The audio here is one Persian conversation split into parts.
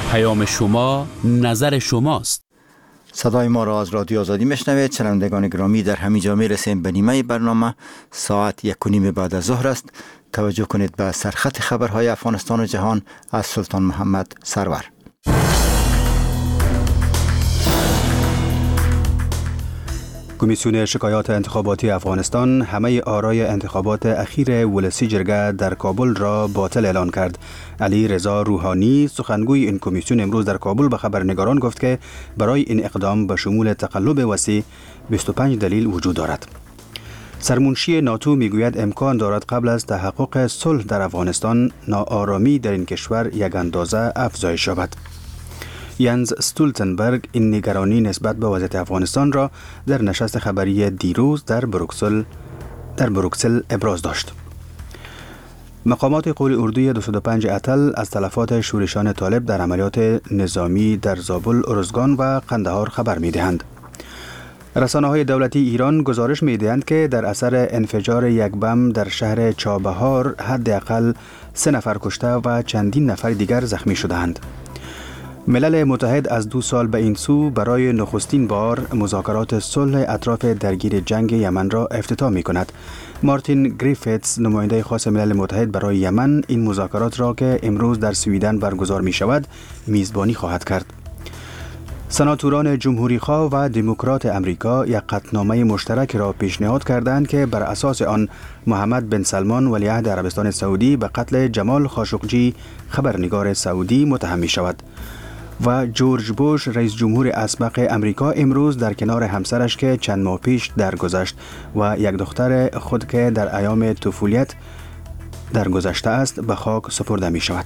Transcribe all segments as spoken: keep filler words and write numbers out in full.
پیام شما نظر شماست. صدای ما را از رادیو آزادی میشنوید. شنوندگان گرامی، در همین جا میرسیم به نیمه برنامه. ساعت یک و نیم بعد از ظهر است. توجه کنید به سرخط خبرهای افغانستان و جهان از سلطان محمد سرور. کمیسیون شکایات انتخاباتی افغانستان همه آرای انتخابات اخیر ولسی جرگه در کابل را باطل اعلان کرد. علی رضا روحانی سخنگوی این کمیسیون امروز در کابل به خبرنگاران گفت که برای این اقدام به شمول تقلب وسیع بیست و پنج دلیل وجود دارد. سرمنشی ناتو میگوید امکان دارد قبل از تحقق صلح در افغانستان ناآرامی در این کشور یک اندازه افزایش یابد. ینز استولتنبرگ این نگرانی نسبت به وضعیت افغانستان را در نشست خبری دیروز در بروکسل در بروکسل ابراز داشت. مقامات قول اردوی دویست و پنج اتل از تلفات شورشان طالب در عملیات نظامی در زابل، ارزگان و قندهار خبر می‌دهند. رسانه‌های دولتی ایران گزارش می‌دهند که در اثر انفجار یک بم در شهر چابهار حداقل سه نفر کشته و چندین نفر دیگر زخمی شده‌اند. ملل متحد از دو سال به این سو برای نخستین بار مذاکرات صلح اطراف درگیر جنگ یمن را افتتاح می کند. مارتین گریفتس، نماینده خاص ملل متحد برای یمن، این مذاکرات را که امروز در سویدن برگزار می شود میزبانی خواهد کرد. سناتوران جمهوری‌خواه و دموکرات امریکا یک قطعنامه مشترک را پیشنهاد کردند که بر اساس آن محمد بن سلمان ولیعهد عربستان سعودی به قتل جمال خاشقجی خبرنگار سعودی متهم می شود. و جورج بوش رئیس جمهور اسبق امریکا امروز در کنار همسرش که چند ماه پیش درگذشت و یک دختر خود که در ایام طفولیت درگذشته است به خاک سپرده می شود.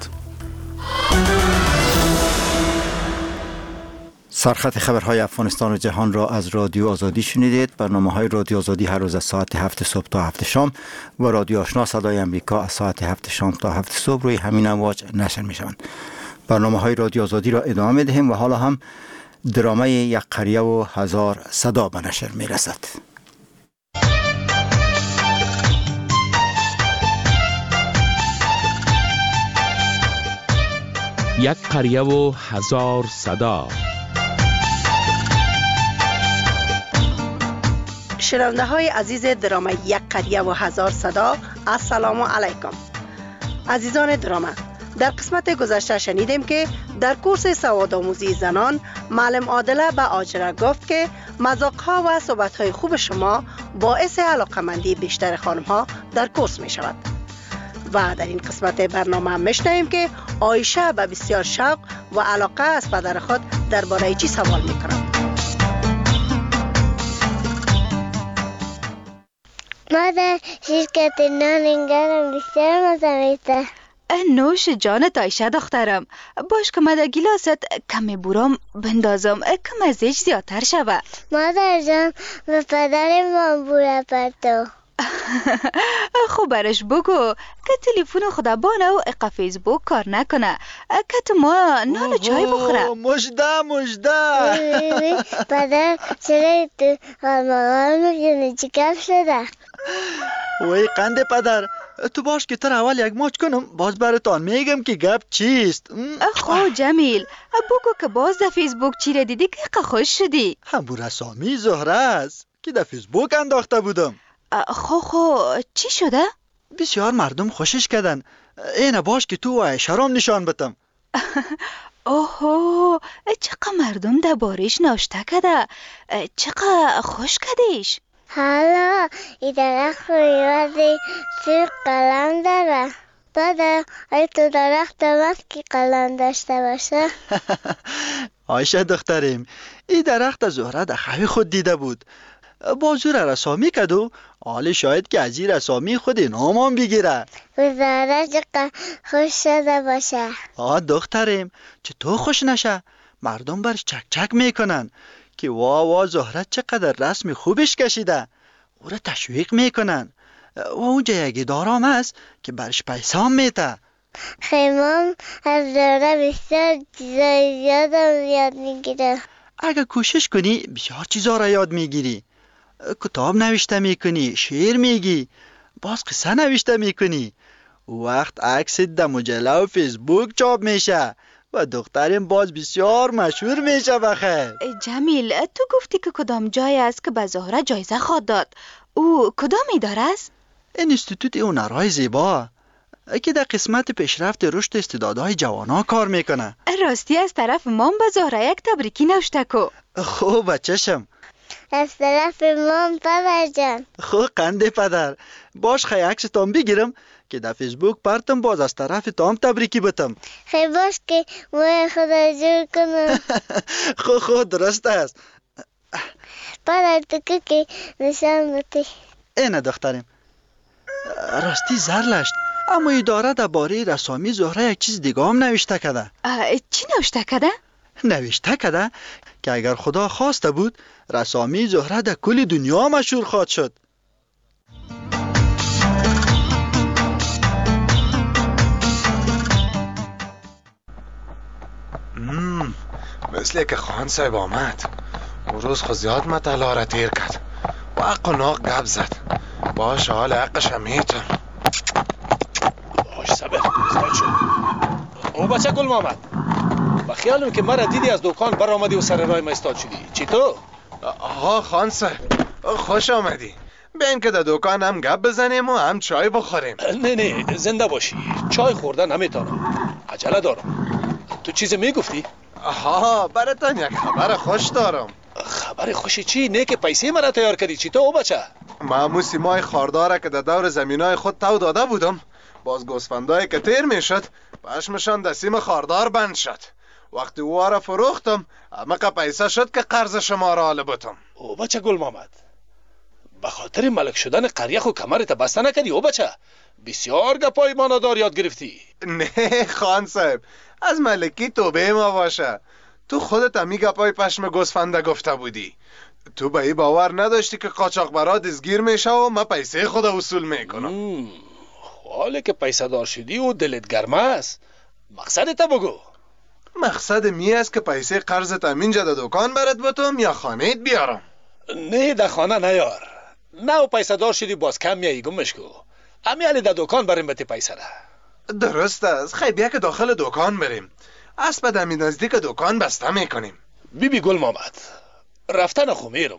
سرخط خبرهای افغانستان و جهان را از رادیو آزادی شنیدید. برنامه‌های رادیو آزادی هر روز از ساعت هفت صبح تا هفت شام و رادیو آشنا صدای امریکا از ساعت هفت شام تا هفت صبح روی همین امواج نشر می‌شوند. برنامه‌های رادیو آزادی را ادامه می‌دهیم و حالا هم درامه یک قریه و هزار صدا به نشر می‌رسد. یک قریه و هزار صدا. شنونده های عزیز درامه یک قریه و هزار صدا، السلام علیکم. عزیزان درامه، در قسمت گذشته شنیدیم که در کورس سوادآموزی زنان معلم عادله به آجره گفت که مذاق‌ها و صحبت‌های خوب شما باعث علاقه‌مندی بیشتر خانم‌ها در کورس می شود. و در این قسمت برنامه میشنویم که عایشه به بسیار شوق و علاقه از پدر خود درباره چی سوال می‌کند. مادر، شرکت نان گرم بسیار مزه میده. نوش جانت عایشه دخترم. باش که من در گلاست کمی برام بندازم کم ازش زیادتر شوه. مادر جان، به پدر ما بوره پرتو. خب برش بگو که تلفن خدا بانه و اقا فیسبوک کار نکنه که تو ما نان و چای بخوره. مجده مجده. پدر چرا تو غرمغان میکنه؟ چی کف شده؟ وی قند پدر، تو باش که تر اول یک ماچ کنم باز براتان میگم که گپ چیست. خو جمیل، بگو که باز در فیسبوک چی را دیدی که اقا خوش شدی؟ همون رسامی زهره است که در فیسبوک انداخته بودم. خو خو چی شده؟ بسیار مردم خوشش کردن. اینه باش که تو و عایشه نشان بتم. اوهو، چقدر مردم در بارش ناشته کده، چقدر خوش کدیش. حالا ای درخت رویوازی سیر قلم داره. داده ای تو درخت مست که قلم داشته باشه. عایشه دختریم، ای درخت زهره در خوی خود دیده بود. بازور رسامی کد و حال شاید که از این رسامی خود نامان بگیره. زهره چقدر خوش شده باشه. آه دختریم، چطور خوش نشه؟ مردم برش چک چک میکنن که وا وا زهره چقدر رسم خوبش کشیده. او را تشویق میکنن و اونجا یکی دارام هست که برش پیسام میته. خیمام از زهره بسیار چیزای زیادم یاد میگیره. اگه کوشش کنی بسیار چیزا را یاد میگیری. کتاب نوشته میکنی، شعر میگی، باز قصه نوشته میکنی. وقت عکست در مجله و فیسبوک چاپ میشه. و دخترم باز بسیار مشهور میشه بخیر. جمیل، تو گفتی که کدام جای است که به زهره جایزه خواد داد؟ او کدام اداره است؟ انستیتوت هنرهای زیبا که در قسمت پیشرفت رشد استعدادهای جوانها کار میکنه. راستی از طرف مام به زهره یک تبریکی نوشته کو. خوب بچه‌شم. از طرف مام پدر جان. خوب قنده پدر. باش خیلی عکستان بگیرم که در فیسبوک پرتم باز از طرف تام تبریکی بتم. خیلی باش که موی خدا جور کنم. خود خود درست است. پدر تو که نشان بودی. اینه دخترم. راستی زرلشت، اما اداره در باره رسامی زهره یک چیز دیگه هم نوشته کده. چی نوشته کده؟ نوشته کده که اگر خدا خواسته بود رسامی زهره در کل دنیا مشهور خواهد شد. مثل که خان صاحب آمد. اون روز خود زیاد مطلع را تیر کرد و حق و ناق گپ زد. باش حال حقش هم میتون. باش صبر استاد شد. او بچه گل محمد، و خیالم که مرا دیدی از دکان بر آمدی و سر راه ما استاد شدی. چی تو؟ آها خان صاحب خوش آمدی. بیاین که در دکان هم گپ بزنیم و هم چای بخوریم. نه نه زنده باشی، چای خوردن نمیتونم، عجله دارم. تو چیز میگفتی؟ آها براتون یک خبر خوش دارم. خبر خوشی چی؟ نه که پیسه مرا تیار کردی. چی تو او بچه؟ معمو سیمای خارداره که در دور زمینای خود تو داده بودم، باز گوسفندایی که تیر میشد پشمشان در سیم خاردار بند شد. وقتی او را فروختم همه پیسه شد که قرض شما را لبتم. او بچه گل محمد، به خاطر ملک شدن قریه خو کمرت بسته نکردی؟ او بچه بسیار گپای مانادار یاد گرفتی. نه خان صاحب، از ملکی توبه ما باشه. تو خودت همی گپای پشم گوسفنده گفته بودی. تو به ای باور نداشتی که قاچاقبرا دزگیر میشه و ما پیسه خود وصول میکنم. حالا که پیسه دار شدی و دلت گرمه است، مقصدت بگو. مقصد می است که پیسه قرضت همینجا در دکان برات بتم یا خانهت بیارم؟ نه در خانه نیار. نه و پیسه دار شدی باز کم میایی گمش کو. امی علی در دکان بریم بتی پیسه را. درست است. خیلی بیا که داخل دکان بریم. اسب دمی نزدیک دکان بسته میکنیم. بی بی گل محمد، رفتن خو میرم.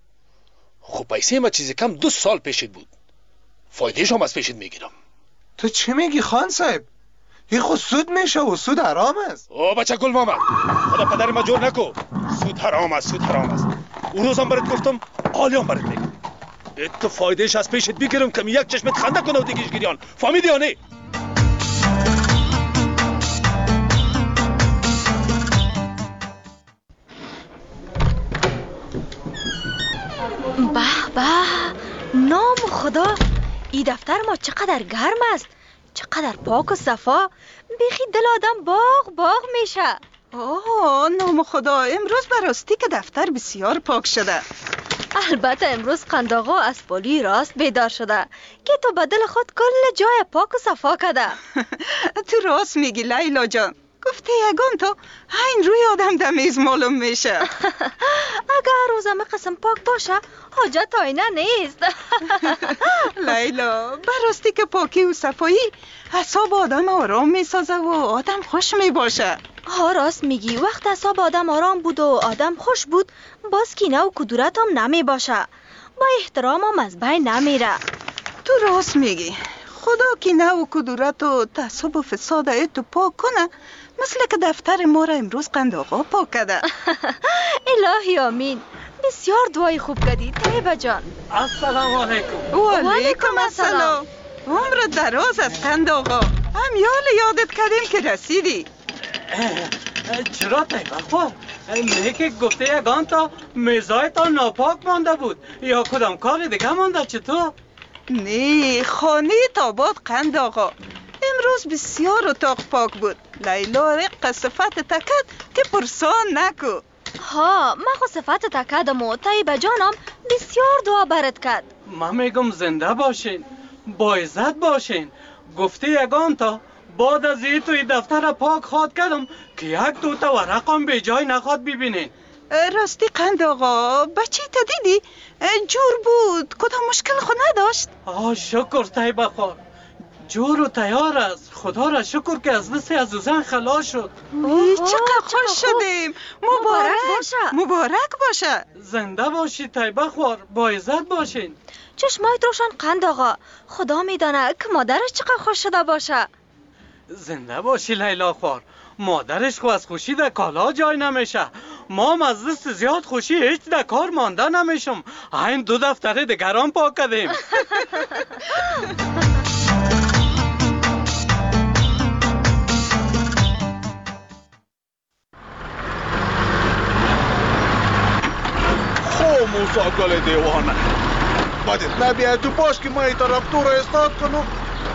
خب پیسه ما چیزی کم دو سال پیشت بود. فایدهش هم از پیشت میگیرم. تو چی میگی خان صاحب؟ این خود سود میشه و سود حرام است. او بچه گل محمد، خدا پدر ما جور نکو. سود حرام است، سود حرام است. اون روز هم برات گفتم، حالی هم برات میگم. تو فایدهش از پیشت بگیرم که یک چشمت خنده کنه و دیگیش گیریان. فهمیدی یا نه؟ به به، نام خدا، این دفتر ما چقدر گرم است، چقدر پاک و صفا. بیخی دل آدم باغ باغ میشه. اوه نام خدا، امروز براستی که دفتر بسیار پاک شده. البته امروز قنداغا از پالی راست بیدار شده که تو به دل خود کل جای پاک و صفا کده. تو راست میگی لیلا جان. گفته یگان تو این روی آدم دمیز معلوم میشه. اگر روزم قسم پاک باشه حاجت آینه نیست. لیلا براستی که پاکی و صفایی اعصاب آدم آرام میسازه و آدم خوش میباشه. ها راست میگی، وقت اعصاب آدم آرام بود و آدم خوش بود باز کینه و کدورت هم نمی باشه، با احترام هم از بین نمیره. تو راست میگی. خدا کینه و کدورت و تعصب و فساد تو پاک کنه، مثل که دفتر ما را امروز قند آقا پاک کرده. الهی آمین. بسیار دعای خوب کردی طیبه جان. السلام علیکم. و علیکم السلام. عمر دراز از قند آقا. هم یال یادت کردیم که رسیدی. چرا طیبه خواه؟ نه که گفته یگان تا میزای تا ناپاک مانده بود یا کدام کار دیگه مانده چطور؟ نه خانه تاباد قند آقا امروز بسیار اتاق پاک بود. لیلا رق صفت تکد که پرسان نکو. ها من خو صفت تکدم و طیبه جانم بسیار دعا برد کرد. من میگم زنده باشین، با عزت باشین. گفته یگان تا بعد از این توی دفتر پاک خواد کردم که یک دوتا ورقم به جای نخواد ببینین. راستی قند آقا بچه تا دیدی؟ جور بود، کدام مشکل خود نداشت؟ آه شکر طیبه خواه. جور و تیار است. خدا را شکر که از دست عزوزان خلاص شد. چقدر خوش شدیم. مبارک باشه. مبارک باشه. زنده باشی طیبه خوار، با عزت باشین. چشمایت روشن قند آقا. خدا میدانه که مادرش چقدر خوش شده باشه. زنده باشی لیلا خوار. مادرش خو از خوشی در کالا جای نمیشه. ما هم از دست زیاد خوشی هیچ در کار مانده نمیشم. این دو دفتر دیگران پاک کردیم. خو موسا گل دیوانه، بدت نبیه تو باش که ما ای تراکتور را استاد کنم.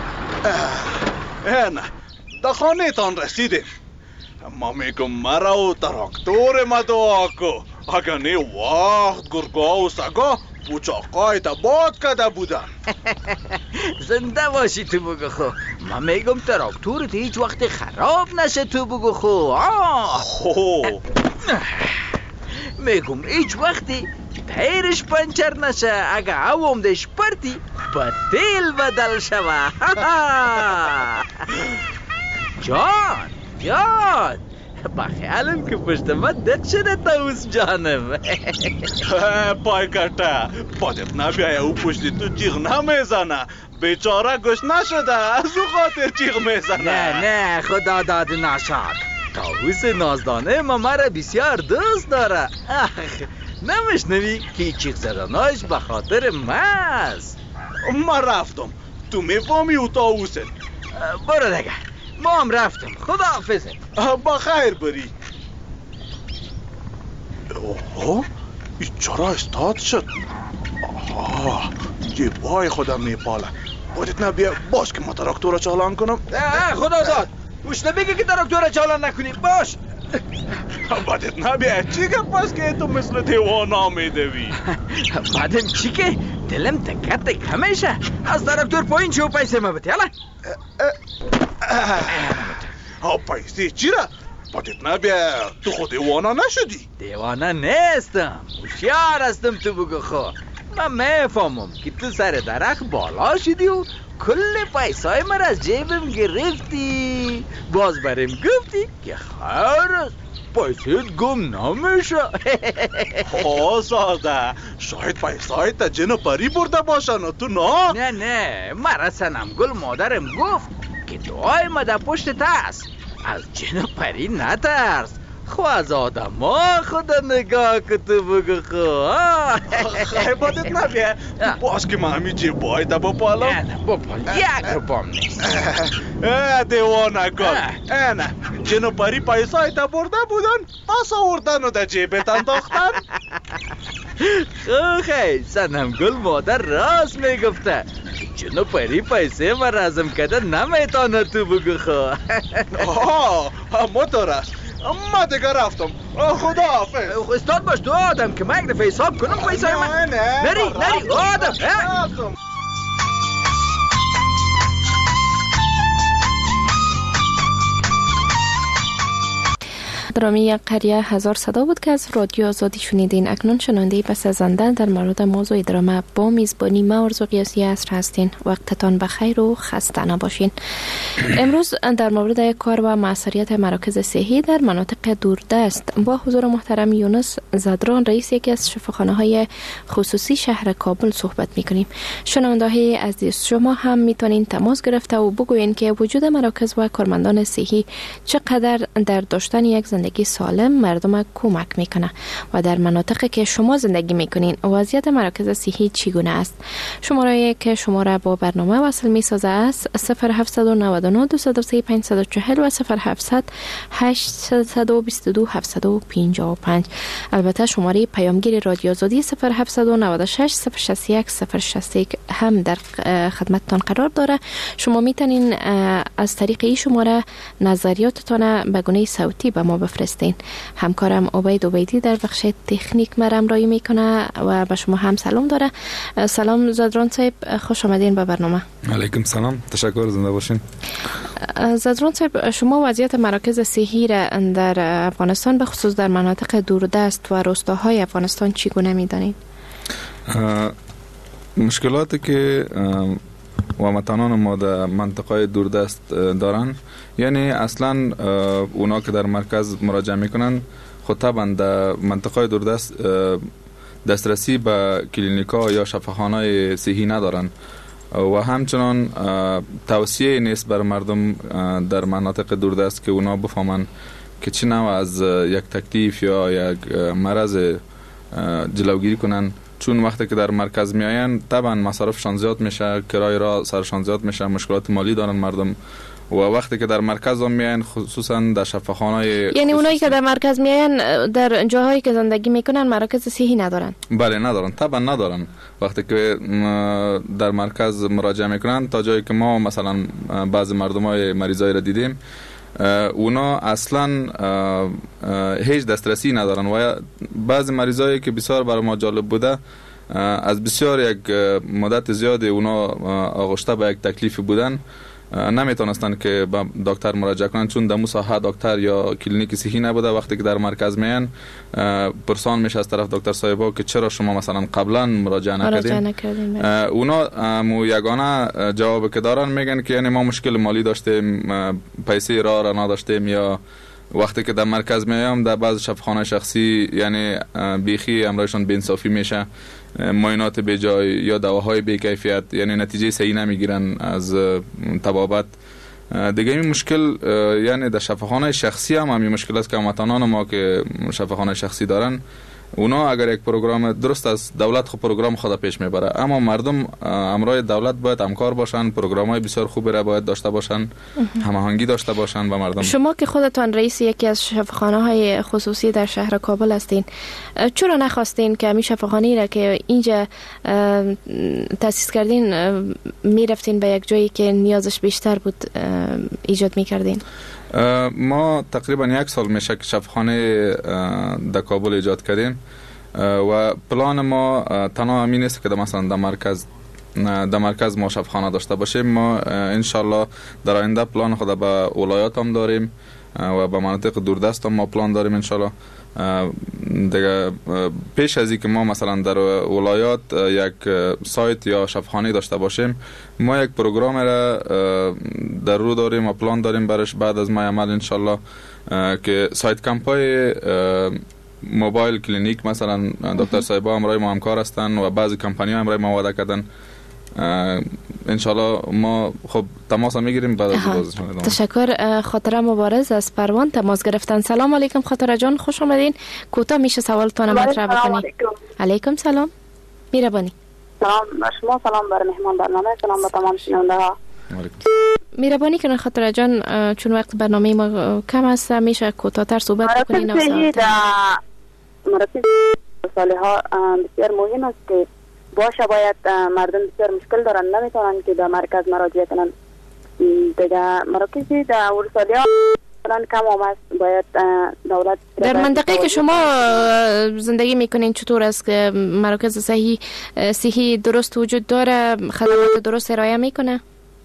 نه در خانه تان رسیدیم. ما میگم مرا و تراکتور ما دعا کو. اگر نه وقت گرگا و سگا پوچاقای تا باد کده بودن. زنده باشی تو بگو خو. ما میگم تراکتورت هیچ وقت خراب نشه تو بگو خو. خو میگم هیچ وقتی تیرش پنچر نشه. اگه عوامدش پرتی با تیل بدل شوه. جان جان با خیالم که پشت من دک شده تاوز جانم. پای کتا بادت نبیایه او پشتی تو جیغ نمیزنه. بیچاره گوش نشده از او خاطر جیغ میزنه. نه نه خدا داد نشد. تاوز نازدانه ما مرا بسیار دوست داره. نمیشنوی که چیغ زدناش به خاطر ماست. ما رفتم تو میفهمی او تاوزت. برو دیگه ما هم رفتم. خدا حافظه. با خیر بری. اوه این چرا استاد شد؟ آها یه بای خودم میپاله. بایدت نبیه باش که ما تراکتور را چالان کنم. خدا داد گوش نبیگه که تراکتور را چالان نکنی. باش بایدت نبیه چی که پس که تو مثل دیوانا میدوی. بعدم چی که دلم تکت تک همیشه از تراکتور پایین چه و پیسه ما بتی. ها پیسه چی را؟ بایدت نبیه تو خود دیوانا نشدی. دیوانا نیستم، هوشیار هستم تو بگو خو. من میفهمم که تو سر درخت بالا شدی و کل پیسای من از جیبم گرفتی. باز برم گفتی که خیر است پیسایت گم نمیشه. ها ساده شاید پیسایت تا جن و پری برده باشن و تو نه. نه نه مرا سنمگل مادرم گفت که دعای ما در پشتت است. از جن و پری نترس. خو از آدم ها خدا نگاه که تو بگو خو. خیباتت نبیه باش که من همی جیب باید بپالم. نه نه بپال یک رو بام نیست. دیوانه کن. نه جن و پری پیسای تا برده بودن پس آوردن و در جیبت انداختن. خو خیلی سنمگل مادر راست میگفته. جن و پری پیسه ما رزم کده نمیتانه تو بگو خو. آها موتور است. ما دیگه رفتم. خدا حافظ. استاد باش تو آدم که من یک دفعه حساب کنم پیسای من. نه نه نری نری آدم. درامی یک قریه هزار صدا بود که از رادیو آزادی شنیدین. اکنون شنونده پسزنده در مورد موضوع درامه با میزبانی ما آرزو قیاسی عصر هستین. وقتتان بخیر و خسته نباشین. امروز در مورد کار و موثریت مراکز صحی در مناطق دوردست با حضور محترم یونس زدران رئیس یکی از شفاخانه های خصوصی شهر کابل صحبت میکنیم. شنونده های عزیز شما هم میتونین تماس گرفته و بگوین که وجود مراکز و کارمندان صحی چقدر در داشتن یک زندگی سالم مردم کمک میکنه و در مناطقی که شما زندگی میکنین وضعیت مراکز صحی چگونه است. شماره که شما را با برنامه وصل میسازه است صفر هفت نه نه دو صفر سه پنج چهار صفر و صفر هفت هشت دو دو هفت پنج پنج. البته شماره پیامگیر رادیو آزادی صفر هفت نه شش صفر شش یک صفر شش یک هم در خدمتتان قرار داره. شما میتونین از طریق این شماره نظریاتتان به گونه صوتی به ما بفرستین. همکارم عبید عبیدی در بخش تکنیک مرا همراهی میکنه و به شما هم سلام داره. سلام زدران صاحب، خوش آمدین به برنامه. علیکم سلام، تشکر، زنده باشین. زدران صاحب، شما وضعیت مراکز صحی را در افغانستان به خصوص در مناطق دوردست و روستاهای افغانستان چگونه میدانید؟ مشکلاتی که و هموطنان ما در منطقه دوردست دارن، یعنی اصلا اونا که در مرکز مراجعه میکنن خود طبعا در منطقه دوردست دسترسی به کلینیکا یا شفاخانه صحی ندارن و همچنان توصیه نیست بر مردم در مناطق دوردست که اونا بفهمن که چی نوع از یک تکلیف یا یک مرض جلوگیری کنن، چون وقتی که در مرکز میاین طبعا مصارفشان زیاد میشه، کرای راه سرشان زیاد میشه، مشکلات مالی دارن مردم و وقتی که در مرکز هم میاین خصوصا در شفاخانه، یعنی اونایی که در مرکز میاین در جاهایی که زندگی میکنن مراکز صحی ندارن؟ بله ندارن، طبعا ندارن. وقتی که در مرکز مراجعه میکنن تا جایی که ما مثلا بعضی مردمای مریضای را دیدیم اونا اصلا هیچ دسترسی ندارن و بعضی مریضایی که بسیار برای ما جالب بوده از بسیار یک مدت زیادی اونا آغشته به یک تکلیف بودن، نمیتونستن که به دکتر مراجعه کنن چون در ساحه دکتر یا کلینیک صحی نبوده. وقتی که در مرکز میان پرسان میشه از طرف دکتر صاحبا که چرا شما مثلا قبلا مراجعه نکردین، اونا مو یگانه جواب که دارن میگن که یعنی ما مشکل مالی داشتیم، پیسه راه را نداشتیم، یا وقتی که در مرکز میایم در بعض شفاخانه شخصی یعنی بیخی امرایشان بی‌انصافی میشه، معاینات به جای یا دواهای بی کیفیت، یعنی نتیجه صحیح نمیگیرن از طبابت دیگه. این مشکل یعنی در شفاخانه شخصی هم همین مشکل است که هموطنان ما که شفاخانه شخصی دارن اونا اگر یک پروگرام درست از دولت خود پروگرام خود پیش میبره، اما مردم امرای دولت باید همکار باشن، پروگرام‌های بسیار خوبی را باید داشته باشن، هماهنگی داشته باشن با مردم. شما که خودتان رئیس یکی از شفاخانه‌های خصوصی در شهر کابل هستین، چرا نخواستین که همین شفاخانه‌ای را که اینجا تأسیس کردین میرفتین به یک جایی که نیازش بیشتر بود ایجاد میکردین؟ ما تقریبا یک سال میشه که شفاخانه در کابل ایجاد کردیم و پلان ما تنها همین است که در مثلا در مرکز در مرکز ما شفاخانه داشته باشیم. ما انشالله در آینده پلان خود به ولایات هم داریم و به مناطق دوردست هم ما پلان داریم انشالله. دیگه پیش از اینکه ما مثلا در ولایات یک سایت یا شفاخانه داشته باشیم، ما یک پروگرام را در رو داریم و پلان داریم برش بعد از ماه عمل انشالله که سایت کمپای موبایل کلینیک مثلا دکتر صاحبا همراه ما همکار هستن و بعضی کمپانی ها همراه ما وعده کردن. انشالله ما خب تماس میگیریم بعد از بازشون. تشکر. خاطره مبارز از پروان تماس گرفتن. سلام علیکم خاطره جان، خوش آمدین. کوتاه میشه سوالتون مطرح بکنید؟ علیکم سلام. میربانی. سلام شما، سلام بر مهمان برنامه، سلام به تمام شنونده ها. میربانی کنن خاطره جان، چون وقت برنامه ما کم است میشه کوتاه‌تر صحبت بکنین؟ مرکز ساله ها بسیار مهم است که باشه، باید مردم بسیار مشکل دارن نمیتونن که در مرکز مراجعه کنن. دیگه مراکزی در ورسالی ها کم آمد، باید دولت در منطقه که شما زندگی میکنین چطور است که مراکز صحی صحی درست وجود داره، خدمات درست ارائه میکنه؟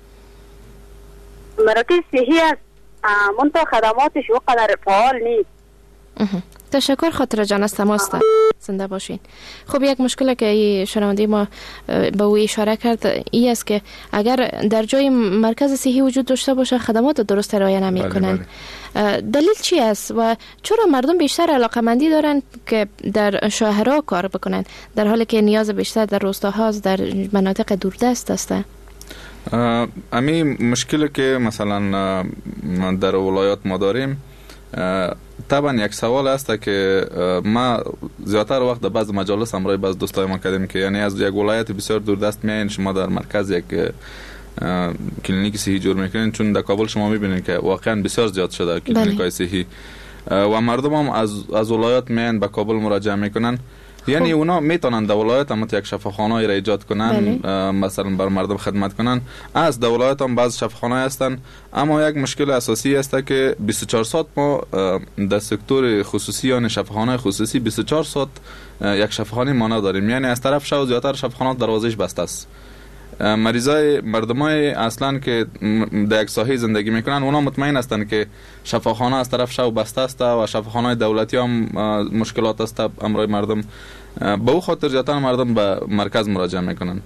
مراکز صحی است منتها خدماتش وقدر فعال نیست. تشکر خاطره جان از تماس زنده باشین. خب یک مشکل که شنونده ما به او اشاره کرد این است که اگر در جای مرکز صحی وجود داشته باشه خدمات درست ارائه نمی کنن. دلیل چی است و چرا مردم بیشتر علاقمندی دارن که در شهرها کار بکنن در حالی که نیاز بیشتر در روستاها در مناطق دوردست است؟ امی مشکلی که مثلا در ولایات ما داریم طبعا یک سوال است که ما زیادتر وقت در بعض مجالس همراه بعض دوستای ما کردیم که یعنی از یک ولایت بسیار دوردست میایین شما در مرکز یک کلینیک صحی جور میکنین، چون در کابل شما میبینید که واقعا بسیار زیاد شده کلینیکای صحی و مردم هم از از ولایت میایین به کابل مراجعه میکنن. یعنی خب. اونا میتونن در ولایت هم یک شفاخانه را ایجاد کنن، مثلا بر مردم خدمت کنن. از در ولایت هم بعض شفاخانه هستن، اما یک مشکل اساسی است که بیست و چهار ساعت ما در سکتور خصوصی یا شفاخانه خصوصی بیست و چهار ساعت یک شفاخانه ما نداریم. یعنی از طرف شو زیادتر شفاخانات دروازش بسته است. مریضای مردمای اصلا که در یک ساحه زندگی میکنن اونا مطمئن هستن که شفاخانه از طرف شو بسته است و شفاخانه دولتی هم مشکلات است امرای مردم. به او خاطر زیادتر مردم به مرکز مراجعه میکنن.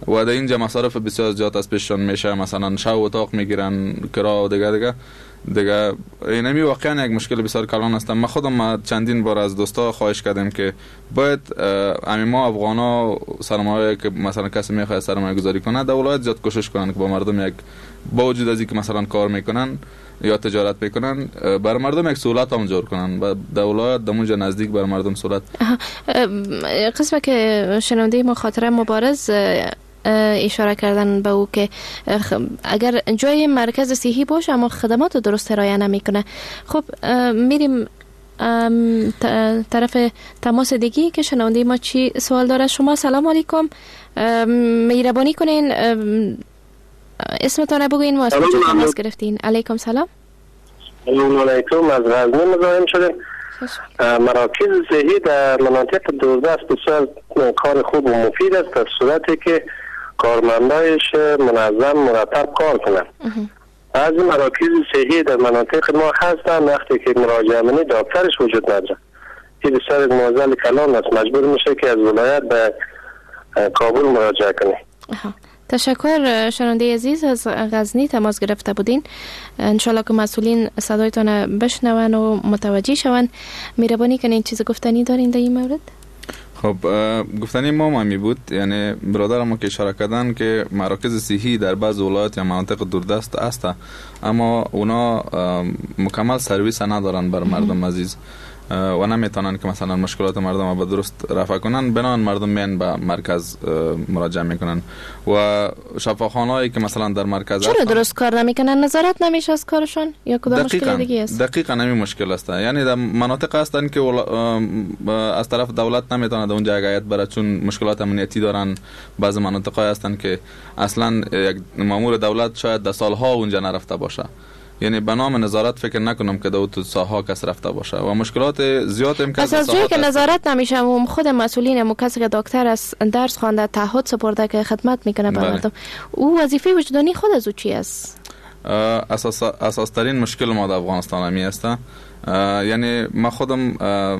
و در اینجا مصارف بسیار زیاد از پیششان میشه، مثلا شو اتاق میگیرن، کرا و دیگه دیگه دیگه اینمی واقعا یک مشکل بسیار کلان است. من خودم چندین بار از دوستا خواهش کردم که باید امی ما افغانا سرمایه که مثلا کسی میخواد سرمایه گذاری کنه در ولایت زیاد کوشش کنن که با مردم یک با وجود از اینکه مثلا کار میکنن یا تجارت میکنن بر مردم یک سهولت هم جور کنن و در ولایت دمونجا نزدیک بر مردم سهولت. قسمه که شنونده مخاطره مبارز اشاره کردن به او که اگر جای مرکز صحی باشه اما خدمات درست ارائه نمیکنه. خب میریم طرف تماس دیگی که شنونده ما چی سوال داره. شما سلام علیکم، مهربانی کنین اسمتون بگوین ما از کجا تماس گرفتین. علیکم سلام. سلام علیکم، از غزنی مزاحم شدیم. مراکز صحی در مناطق دوردست بسیار کار خوب و مفید است در صورتی که کارمندایش منظم مرتب کار کنند. بعضی مراکز صحی در مناطق ما هستن وقتی که مراجعه منی دکترش وجود نداره. این بسیار از معضل کلان است، مجبور میشه که از ولایت به کابل مراجعه کنه. تشکر شنونده عزیز از غزنی تماس گرفته بودین. انشالله که مسئولین صدایتان بشنون و متوجه شون. مهربانی کنین چیز گفتنی دارین در این مورد؟ خب گفتنی ما مهمی بود، یعنی برادرم که اشاره کردن که مراکز صحی در بعض ولایات یا مناطق دوردست است اما اونا مکمل سرویس ندارن بر مردم عزیز و نمیتونن که مثلا مشکلات مردم به درست رفع کنن، بنان مردم میان به مرکز مراجعه میکنن و شفاخانه‌ای که مثلا در مرکز چرا درست کار نمیکنن؟ نظارت نمیشه از کارشون یا کدام مشکل دیگه است؟ دقیقاً همین مشکل است. یعنی در مناطق هستن که از طرف دولت نمیتونه در اونجا حمایت بره چون مشکلات امنیتی دارن. بعضی مناطق هستن که اصلا یک مامور دولت شاید در سالها اونجا نرفته باشه، یعنی به نام نظارت فکر نکنم که دو تو ساحه کس رفته باشه و مشکلات زیاد امکان است. از جایی که نظارت نمیشه و خود مسئولین و کسی که دکتر است درس خوانده تعهد سپرده که خدمت میکنه به مردم، او وظیفه وجدانی خود از او چی است؟ اساس اساس ترین مشکل ما در افغانستان همی است. یعنی ما خودم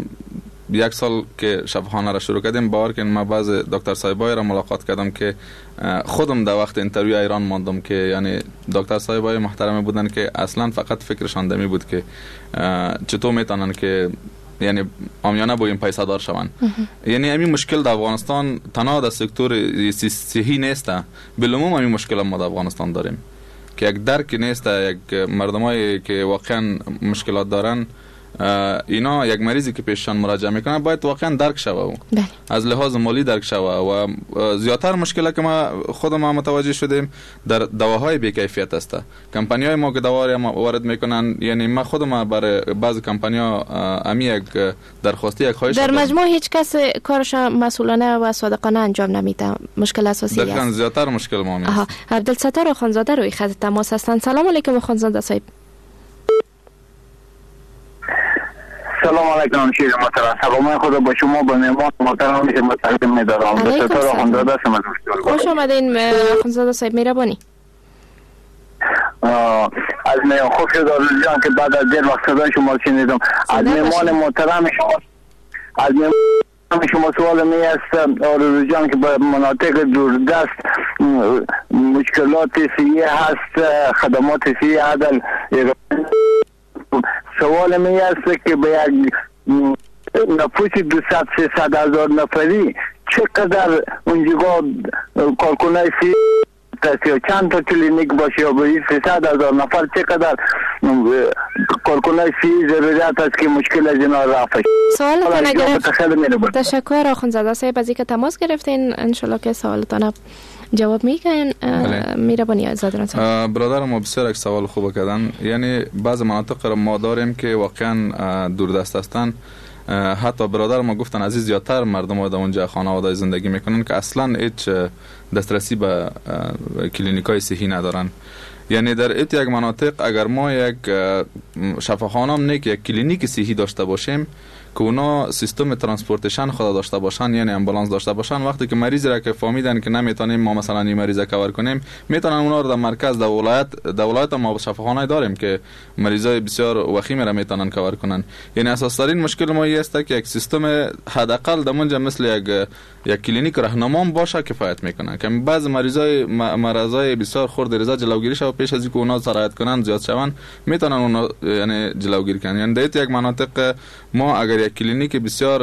یک سال که شفاخانه را شروع کردیم باور کن ما بعض دکتر صاحبای را ملاقات کردم که خودم در وقت اینترویو ایران ماندم که یعنی دکتر صاحبای محترمی بودن که اصلا فقط فکرشان دمی بود که چطور میتونن که یعنی آمیانه با این پیسه دار شون. یعنی همین مشکل در افغانستان تنها در سکتور صحی نیست، بالعموم همین مشکل ما در افغانستان داریم که یک درک نیست. یک مردمایی که واقعا مشکلات دارن اینا یک مریضی که پیششان مراجعه میکنه باید واقعا درک شوه، از لحاظ مالی درک شوه و زیادتر مشکلی که ما خود ما متوجه شدیم در دواهای بی‌کیفیت است. کمپانی‌های ما که دوا وارد میکنن، یعنی ما خودم برای بعضی کمپانی‌ها امی یک درخواستی یک خواهش در مجموع هیچ کس کارش مسئولانه و صادقانه انجام نمیده. مشکل اساسی است. دقیقاً زیادتر مشکل ما است. عبدالستار خانزاده روی خط تماس هستند. سلام علیکم خانزاده صاحب. سلام علیکم شیر محترم، سلام خدا با شما با مهمان محترمی که متقدم می‌دارم. دکتر خانزاده هستم از خوش آمدین خانزاده صاحب، مهربانی. از مهمان خوش شد جان که بعد از دیر وقت صدای شما شنیدم. از مهمان محترم شما از مهمان شما سوال می است آرزو جان که به مناطق دوردست مشکلات صحی هست، خدمات صحی عدل. سوال می است که به یک نفوس دویست سیصد هزار نفری چقدر اونجا کارکنای سی یا چند تا کلینیک باشه یا به سیصد هزار نفر چقدر کارکنای سی ضرورت است که مشکل از اینا رفع شد. سوالتان اگر تشکر آخوندزاده صاحب از اینکه تماس گرفتین، انشالله که سوالتان جواب میکنن. میربانی ازادران صاحب برادر ما بسیار یک سوال خوب کردن. یعنی بعض مناطق را ما داریم که واقعا دوردست هستند. حتی برادر ما گفتن عزیز زیادتر مردم ها در اونجا خانواده زندگی میکنن که اصلا هیچ دسترسی به کلینیکای صحی ندارن. یعنی در ایت یک مناطق اگر ما یک شفاخانه هم نیک یک کلینیک صحی داشته باشیم که اونا سیستم ترانسپورتیشن خود داشته باشن، یعنی امبولانس داشته باشن، وقتی که مریض را که فهمیدن که نمیتونیم ما مثلا این مریض کاور کنیم، میتونن اونا رو در مرکز در ولایت در ولایت ما شفاخانه داریم که مریضای بسیار وخیم را میتونن کاور کنن. یعنی اساس ترین مشکل ما این است که یک سیستم حداقل در منجا مثل یک یک کلینیک راهنما باشه کفایت میکنه که بعض مریضای مرضای بسیار خرد ریزه جلوگیری شود پیش از اینکه اونا سرایت کنن زیاد شون میتونن اونا یعنی جلوگیری کنن. یعنی در یک مناطق ما اگر یک کلینیک بسیار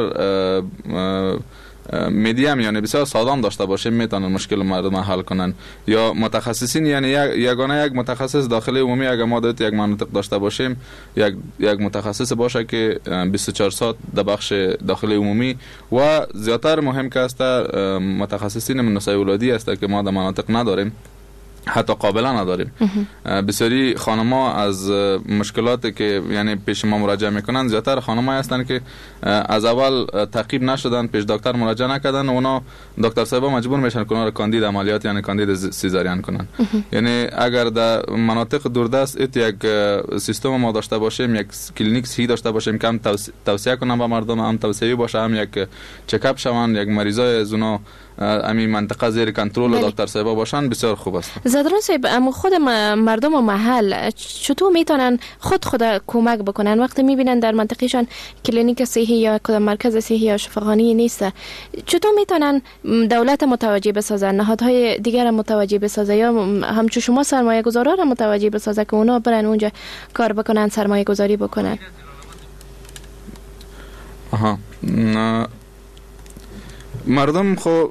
میدیم یعنی بسیار سادام داشته باشیم میتونن مشکل مردم حل کنن، یا متخصصین یعنی یگانه یک متخصص داخلی عمومی اگر ما در یک مناطق داشته باشیم، یک یک متخصص باشه که بیست و چهار ساعت در بخش داخلی عمومی، و زیاتر مهم که است متخصصین نسای ولادی است که ما در مناطق نداریم، حتی قابلا نداریم. بسیاری خانم‌ها از مشکلاتی که یعنی پیش ما مراجعه میکنن، زیاتر خانم‌ها هستند که از اول تعقیب نشدن، پیش دکتر مراجعه نکردن، اونا دکتر صاحب مجبور میشن که اونا رو کاندید عملیات یعنی کاندید سیزارین کنن. یعنی اگر در مناطق دوردست ایت یک سیستم ما داشته باشیم، یک کلینیک صحیح داشته باشیم که هم توصیه کنن به مردم، هم توصیه باشه، هم یک چکاپ شون، یک مریضای از اونا امی منطقه زیر کنترل دکتر صاحب باشن، بسیار خوب است. زادران صاحب، اما خود مردم و محل چطور میتونن خود خود کمک بکنن وقتی میبینن در منطقهشان کلینیک صحی یا مرکز صحی یا شفاخانه نیست؟ چطور میتونن دولت متوجه بسازن، نهادهای دیگر متوجه بسازه، یا همچون شما سرمایه گذارا را متوجه بسازه که اونا برن اونجا کار بکنن، سرمایه گذاری بکنن؟ آها، مردم خو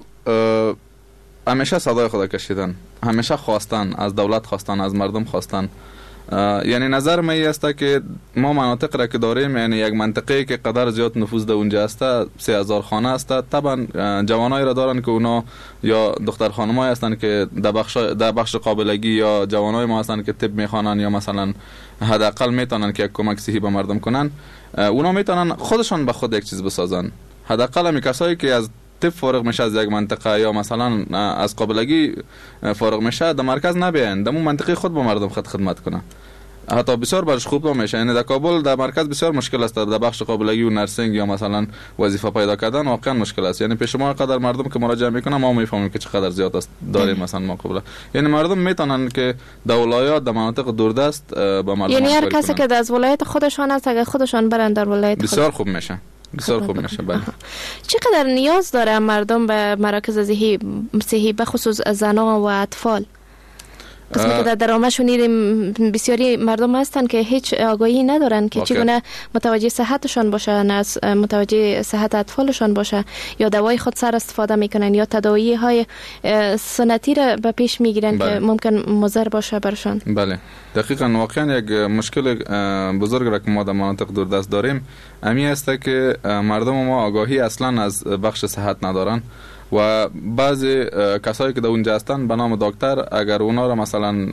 همیشه صدای خود کشیدن، همیشه خواستن از دولت، خواستن از مردم، خواستن. یعنی نظر من است که ما مناطق را که داریم، یعنی یک منطقه که قدر زیاد نفوذ در اونجا است، سه هزار خانه است، طبعا جوانایی را دارن که اونا یا دختر خانمایی هستند که در بخش در بخش قابلگی، یا جوانای ما هستند که طب میخوانن، یا مثلا حداقل میتونن که یک کمک صحی به مردم کنن. اونا میتونن خودشان به خود یک چیز بسازن. حداقل می کسایی که از طب فارغ میشه از یک منطقه، یا مثلا از قابلگی فارغ میشه، در مرکز نبین، در اون منطقه خود با مردم خود خدمت کنه. حتی بسیار برش خوب میشه. یعنی در کابل در مرکز بسیار مشکل است، در بخش قابلگی و نرسینگ یا مثلا وظیفه پیدا کردن واقعا مشکل است. یعنی پیش ما قدر مردم که مراجعه میکنن ما میفهمیم که چقدر زیاد است داریم مثلا ما قبل. یعنی مردم میتونن که در ولایات در مناطق دوردست با مردم، یعنی هر کسی که از ولایت خودشان است اگر خودشان برن در ولایت بسیار خوب میشه، بسیار خوب میشه. بله. چقدر نیاز داره مردم به مراکز صحی صحی به خصوص زنان و اطفال؟ قسمی که در درامه شنیدیم بسیاری مردم هستن که هیچ آگاهی ندارن که چگونه متوجه صحتشان باشن، از متوجه صحت اطفالشان باشه، یا دوای خود سر استفاده میکنن، یا تداوی های سنتی را به پیش میگیرن که ممکن مضر باشه برشان. بله دقیقاً. واقعا یک مشکل بزرگ را که ما در مناطق دوردست داریم امی است که مردم ما آگاهی اصلا از بخش صحت ندارن، و بعضی کسایی که در اونجا هستن به نام دکتر اگر اونا را مثلا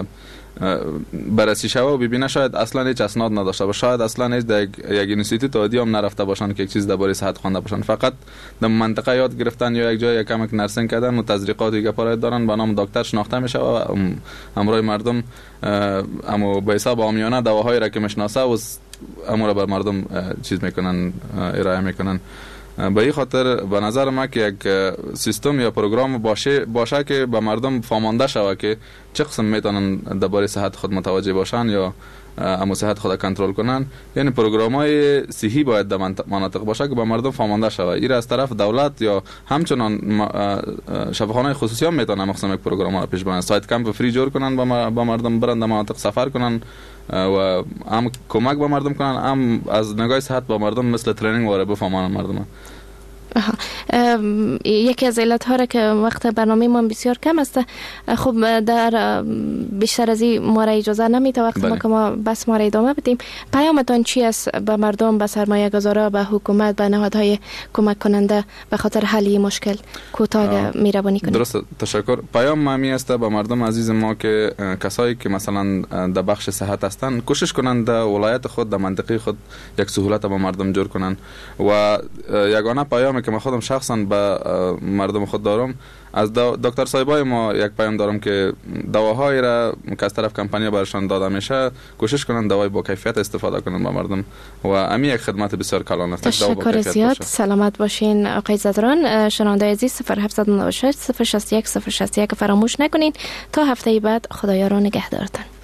بررسی شوه و ببینه شاید اصلا هیچ اسناد نداشته باشه، شاید اصلا هیچ در یک اینستیتوت عادی هم نرفته باشن که یک چیز درباره صحت خوانده باشن، فقط در منطقه یاد گرفتن یا یک جای کمک نرسینگ کردن و تزریقات و گپارای دارن به نام دکتر شناخته میشه و همراه مردم اما به حساب عامیانه دواهایی را که میشناسه و امور بر مردم چیز میکنن، ارائه میکنن. به این خاطر به نظر من که یک سیستم یا پروگرام باشه باشه که به مردم فهمانده شود که چه قسم میتونن درباره صحت خود متوجه باشن یا اما صحت خود کنترل کنن. یعنی پروگرام‌های صحی باید در مناطق باشه که به مردم فهمانده شود. این از طرف دولت یا همچنان شفاخانه‌های خصوصی هم میتونن مخصوصا یک پروگرام را پیش ببرن، سایت کمپ فری جور کنن با مردم، برن در مناطق سفر کنن و هم کمک به مردم کنن، هم از نگاه صحت با مردم مثل ترینینگ واره بفهمانن مردم. یکی از علت ها را که وقت برنامه ما بسیار کم است، خب در بیشتر از این ما را اجازه نمیده وقت بله. ما که ما بس ما را ادامه بدیم. پیامتان چی است به مردم، به سرمایه گذارا، به حکومت، به نهادهای کمک کننده به خاطر حل این مشکل کوتاه میروانی کنید؟ درست، تشکر. پیام مهمی است به مردم عزیز ما که کسایی که مثلا در بخش صحت هستند کوشش کنند در ولایت خود، در منطقه خود یک سهولت به مردم جور کنند، و یگانه پیام که من خودم شخصا به مردم خود دارم، از دکتر صاحبای ما یک پیام دارم که دواهایی را که از طرف کمپانی برشان داده میشه کوشش کنن دوای با کیفیت استفاده کنن به مردم و امی یک خدمت بسیار کلان است. تشکر زیاد. سلامت باشین آقای زدران. شنونده عزیز صفر هفت نه شش صفر شصت یک صفر شصت یک فراموش نکنین. تا هفته بعد خدایا را نگهدارتان.